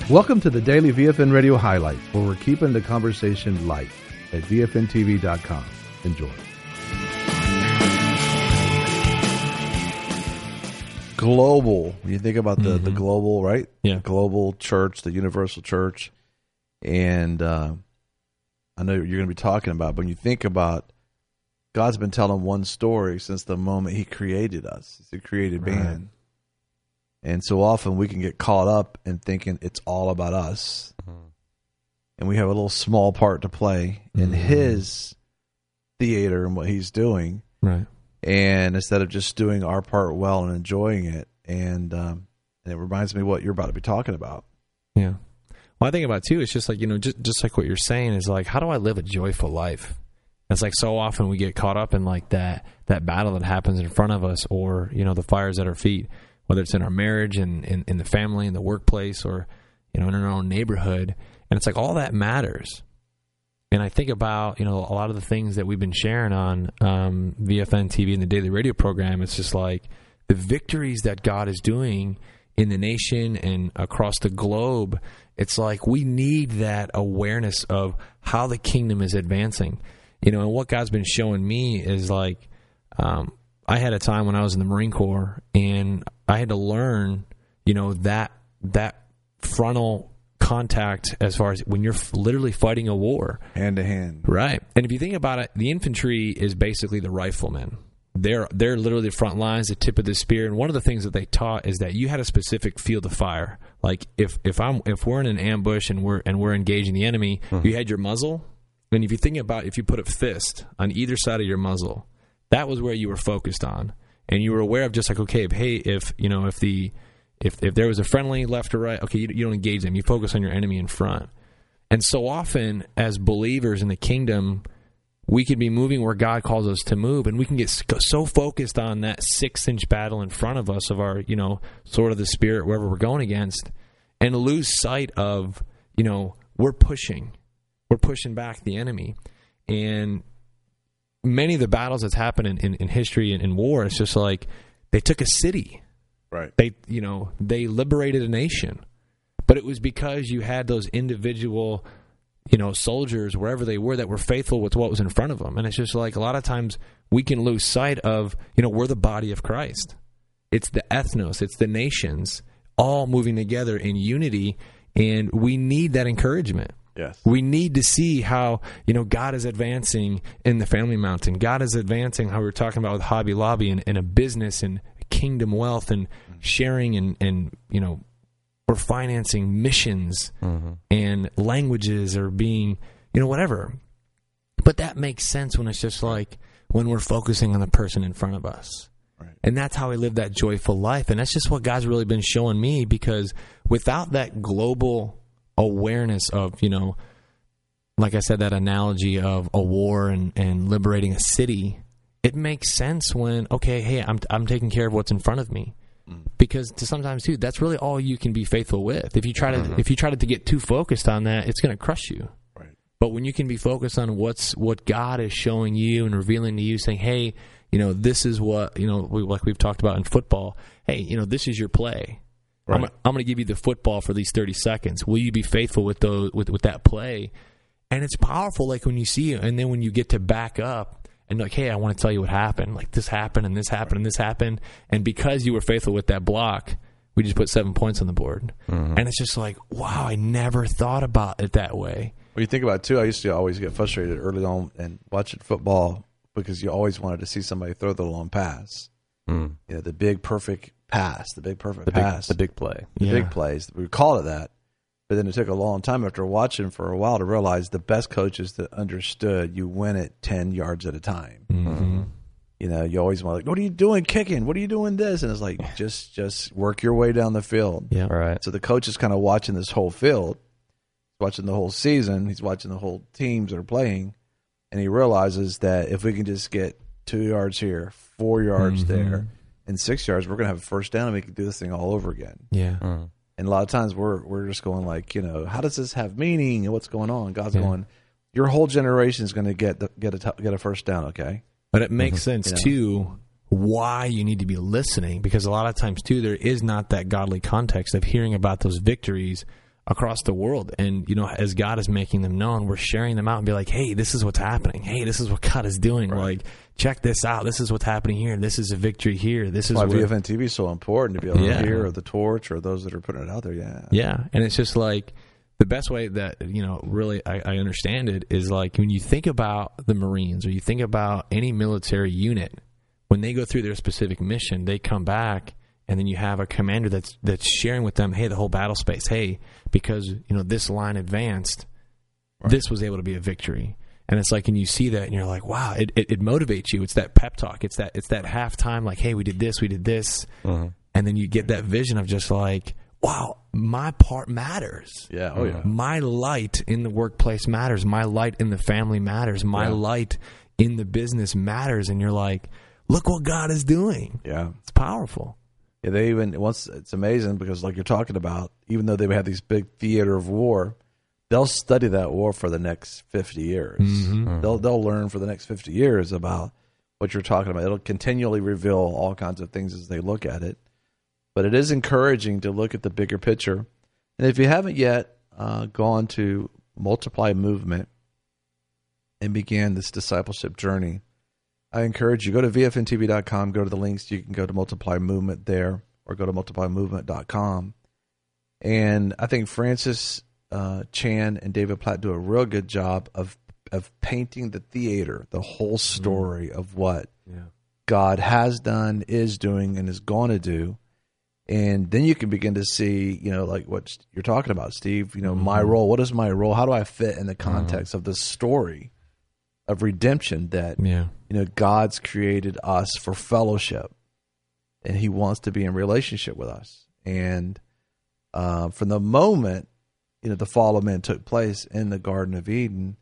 Welcome to the Daily VFN Radio Highlights, where we're keeping the conversation light at VFNTV.com. Enjoy. Global. When you think about the global, right? Yeah. The global church, the universal church. And I know you're going to be talking about, but when you think about, God's been telling one story since the moment he created us. He created man. And so often we can get caught up in thinking it's all about us. And we have a little small part to play in his theater and what he's doing. Right. And instead of just doing our part well and enjoying it. And it reminds me what you're about to be talking about. Yeah. Well, I think about too, it's just like, just like what you're saying is like, how do I live a joyful life? It's like so often we get caught up in like that battle that happens in front of us, or, the fires at our feet, whether it's in our marriage and in the family, in the workplace, or, in our own neighborhood. And it's like all that matters. And I think about, a lot of the things that we've been sharing on VFN TV and the daily radio program. It's just like the victories that God is doing in the nation and across the globe. It's like we need that awareness of how the kingdom is advancing. And what God's been showing me is like, I had a time when I was in the Marine Corps, and I had to learn, that frontal contact as far as when you're literally fighting a war. Hand to hand. Right. And if you think about it, the infantry is basically the riflemen. They're literally the front lines, the tip of the spear. And one of the things that they taught is that you had a specific field of fire. Like if we're in an ambush and we're engaging the enemy, you had your muzzle. And if you think about if you put a fist on either side of your muzzle, that was where you were focused on, and you were aware of just like, okay, if there was a friendly left or right, okay, you don't engage them. You focus on your enemy in front. And so often as believers in the kingdom, we could be moving where God calls us to move, and we can get so focused on that 6-inch battle in front of us of our, sword of the Spirit, wherever we're going against, and lose sight of, we're pushing back the enemy. And many of the battles that's happened in history and in war, it's just like they took a city. Right. They liberated a nation. But it was because you had those individual, soldiers, wherever they were, that were faithful with what was in front of them. And it's just like a lot of times we can lose sight of, we're the body of Christ. It's the ethnos, it's the nations, all moving together in unity, and we need that encouragement. Yes. We need to see how, God is advancing in the Family Mountain. God is advancing how we were talking about with Hobby Lobby and a business and kingdom wealth and sharing and we're financing missions and languages are being, whatever. But that makes sense when it's just like when we're focusing on the person in front of us. Right. And that's how we live that joyful life. And that's just what God's really been showing me, because without that global awareness of, like I said, that analogy of a war and liberating a city, it makes sense when, okay, hey, I'm taking care of what's in front of me. Because sometimes too, that's really all you can be faithful with. If you try to get too focused on that, it's going to crush you. Right. But when you can be focused on what God is showing you and revealing to you, saying, hey, this is what, like we've talked about in football, hey, this is your play. Right. I'm going to give you the football for these 30 seconds. Will you be faithful with that play? And it's powerful, like when you see it, and then when you get to back up and like, hey, I want to tell you what happened. Like this happened and this happened and this happened. And because you were faithful with that block, we just put 7 points on the board. And it's just like, wow, I never thought about it that way. Well, you think about it too, I used to always get frustrated early on and watching football because you always wanted to see somebody throw the long pass. The big perfect pass, the big pass. The big play. The big plays. We call it that. But then it took a long time after watching for a while to realize the best coaches that understood you win it 10 yards at a time. You always want what are you doing kicking? What are you doing this? And it's like, just work your way down the field. Yeah. Right. So the coach is kind of watching this whole field, watching the whole season. He's watching the whole teams that are playing. And he realizes that if we can just get 2 yards here, 4 yards there, and 6 yards, we're going to have a first down and we can do this thing all over again. Yeah. And a lot of times we're just going like, how does this have meaning and what's going on? God's going, your whole generation is going to get a first down, okay? But it makes sense, too, why you need to be listening, because a lot of times, too, there is not that godly context of hearing about those victories across the world. And, as God is making them known, we're sharing them out and be like, hey, this is what's happening. Hey, this is what God is doing. Right. Like, check this out. This is what's happening here. This is a victory here. This is why where VFN TV is so important to be able to hear the torch or those that are putting it out there. Yeah. Yeah. And it's just like the best way that, really I understand it is like when you think about the Marines or you think about any military unit, when they go through their specific mission, they come back and then you have a commander that's sharing with them, hey, the whole battle space, hey, because, this line advanced, this was able to be a victory. And it's like, and you see that and you're like, wow, it motivates you. It's that pep talk. It's that halftime, like, hey, we did this. Mm-hmm. And then you get that vision of just like, wow, my part matters. Yeah. Oh, yeah. My light in the workplace matters. My light in the family matters. My light in the business matters. And you're like, look what God is doing. Yeah. It's powerful. Yeah, it's amazing because like you're talking about, even though they have these big theater of war, they'll study that war for the next 50 years. Mm-hmm. They'll learn for the next 50 years about what you're talking about. It'll continually reveal all kinds of things as they look at it. But it is encouraging to look at the bigger picture. And if you haven't yet gone to Multiply Movement and began this discipleship journey, I encourage you, go to VFNTV.com, go to the links. You can go to Multiply Movement there or go to multiplymovement.com. And I think Francis Chan and David Platt do a real good job of painting the theater, the whole story of what God has done, is doing, and is going to do. And then you can begin to see, like what you're talking about, Steve, my role. What is my role? How do I fit in the context of this story of redemption that, God's created us for fellowship and he wants to be in relationship with us. And from the moment, the fall of man took place in the Garden of Eden,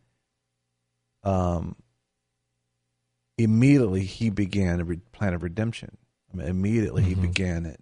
immediately he began a plan of redemption. Immediately he began it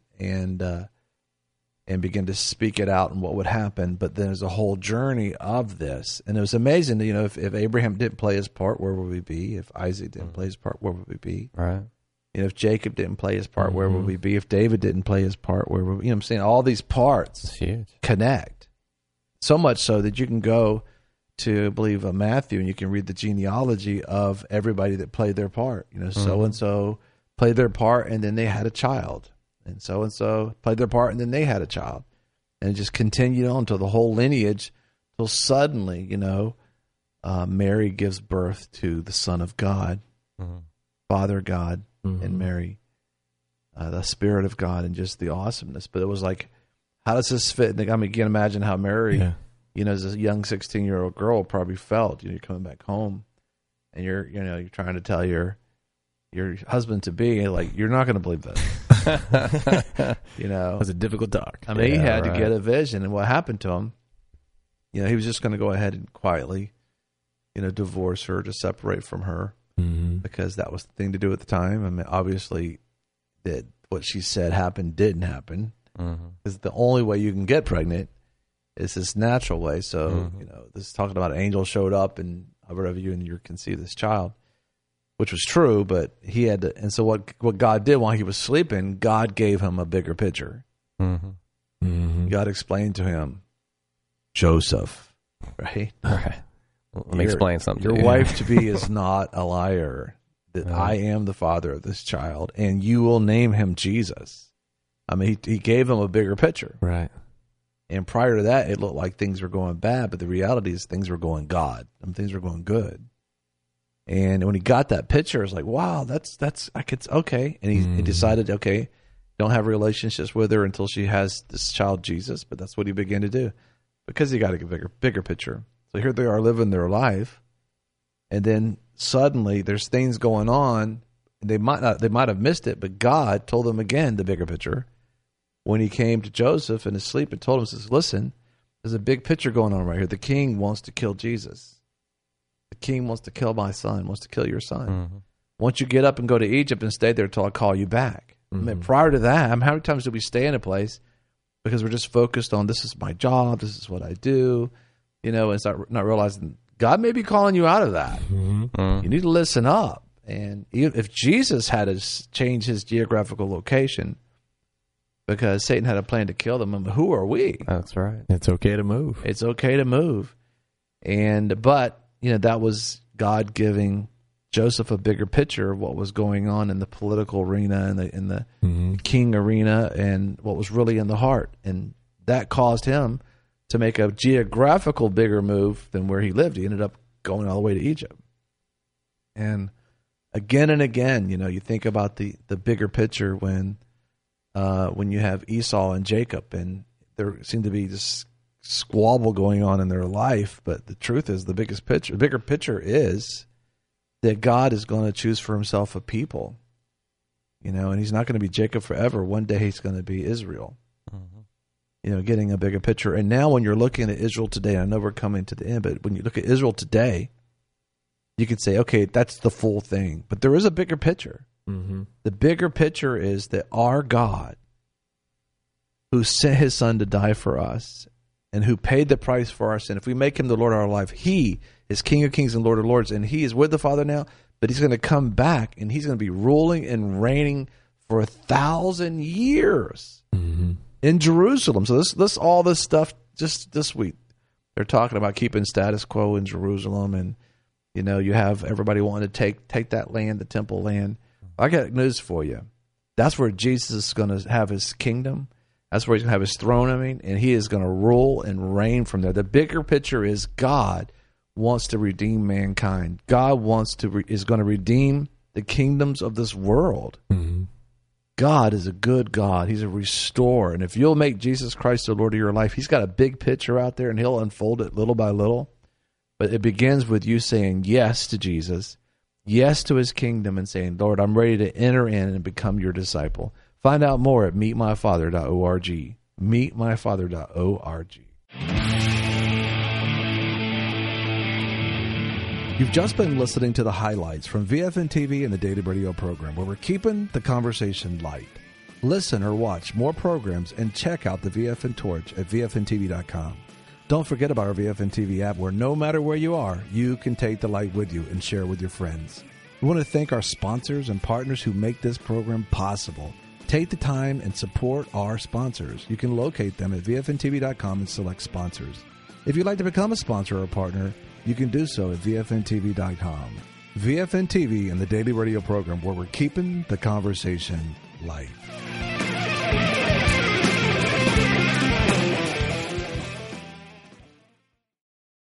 and began to speak it out and what would happen. But then there's a whole journey of this. And it was amazing, if Abraham didn't play his part, where would we be? If Isaac didn't play his part, where would we be? Right. If Jacob didn't play his part, where would we be? If David didn't play his part, where would we? I'm saying all these parts connect. So much so that you can go to, I believe, Matthew, and you can read the genealogy of everybody that played their part. So-and-so played their part, and then they had a child. And so played their part, and then they had a child. And it just continued on to the whole lineage, till suddenly, Mary gives birth to the Son of God, Father God, and Mary, the Spirit of God, and just the awesomeness. But it was like, how does this fit? I mean, you can imagine how Mary, as a young 16-year-old girl, probably felt. You're coming back home, and you're trying to tell your husband to be, like, you're not going to believe this. It was a difficult talk. I mean, he had to get a vision, and what happened to him? He was just going to go ahead and quietly, divorce her, to separate from her, because that was the thing to do at the time. I mean, obviously, that what she said didn't happen, because the only way you can get pregnant is this natural way. So, this is talking about an angel showed up and whatever you and you conceive this child, which was true, but he had to. And so what God did while he was sleeping, God gave him a bigger picture. God explained to him, Joseph, right? All right. Let me explain something. Your wife to be is not a liar. That I am the father of this child, and you will name him Jesus. I mean, he gave him a bigger picture. Right. And prior to that, it looked like things were going bad, but the reality is things were going God. And things were going good. And when he got that picture, it's like, wow, that's okay. And he decided, okay, don't have relationships with her until she has this child, Jesus. But that's what he began to do, because he got a bigger picture. So here they are living their life, and then suddenly there's things going on. They might have missed it, but God told them again the bigger picture when he came to Joseph in his sleep and told him, says, listen, there's a big picture going on right here. The king wants to kill Jesus. The king wants to kill my son, wants to kill your son. Once you get up and go to Egypt and stay there until I call you back. I mean, prior to that, how many times do we stay in a place because we're just focused on, this is my job, this is what I do, and it's not realizing God may be calling you out of that. You need to listen up. And if Jesus had to change his geographical location, because Satan had a plan to kill them. And who are we? That's right. It's okay to move. It's okay to move. But that was God giving Joseph a bigger picture of what was going on in the political arena and in the king arena and what was really in the heart. And that caused him to make a geographical bigger move than where he lived. He ended up going all the way to Egypt. And again, you think about the bigger picture when you have Esau and Jacob, and there seemed to be this squabble going on in their life. But the truth is, the bigger picture is that God is going to choose for himself a people, and he's not going to be Jacob forever. One day he's going to be Israel, getting a bigger picture. And now when you're looking at Israel today, I know we're coming to the end, but when you look at Israel today, you could say, okay, that's the full thing. But there is a bigger picture. Mm-hmm. The bigger picture is that our God, who sent his son to die for us and who paid the price for our sin, if we make him the Lord of our life, he is King of Kings and Lord of Lords, and he is with the Father now, but he's going to come back and he's going to be ruling and reigning for 1,000 years in Jerusalem. So this all this stuff just this week, they're talking about keeping status quo in Jerusalem, and you have everybody wanting to take that land, the temple land. I got news for you. That's where Jesus is going to have his kingdom. That's where he's going to have his throne, and he is going to rule and reign from there. The bigger picture is God wants to redeem mankind. God is going to redeem the kingdoms of this world. Mm-hmm. God is a good God. He's a restorer. And if you'll make Jesus Christ the Lord of your life, he's got a big picture out there, and he'll unfold it little by little. But it begins with you saying yes to Jesus, yes to his kingdom, and saying, Lord, I'm ready to enter in and become your disciple. Find out more at meetmyfather.org. Meetmyfather.org. You've just been listening to the highlights from VFN TV and the Daily Radio program, where we're keeping the conversation light. Listen or watch more programs and check out the VFN Torch at VFNTV.com. Don't forget about our VFN TV app, where no matter where you are, you can take the light with you and share it with your friends. We want to thank our sponsors and partners who make this program possible. Take the time and support our sponsors. You can locate them at VFNTV.com and select sponsors. If you'd like to become a sponsor or a partner, you can do so at VFNTV.com. VFN TV and the Daily Radio program, where we're keeping the conversation light.